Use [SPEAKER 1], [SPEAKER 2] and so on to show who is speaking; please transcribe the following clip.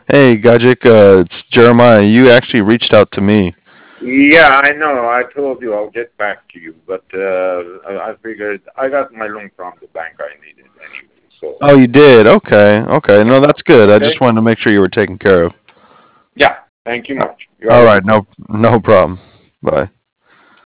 [SPEAKER 1] Hey, Gajik, it's Jeremiah. You actually reached out to me.
[SPEAKER 2] Yeah, I know. I told you I'll get back to you, but I figured I got my loan from the bank I needed anyway. So,
[SPEAKER 1] Oh, you did? Okay, okay. No, that's good. I just
[SPEAKER 2] okay.
[SPEAKER 1] wanted to make sure you were taken care of.
[SPEAKER 2] Yeah. Thank you much. You have
[SPEAKER 1] All
[SPEAKER 2] a
[SPEAKER 1] right,
[SPEAKER 2] good day.
[SPEAKER 1] no problem. Bye.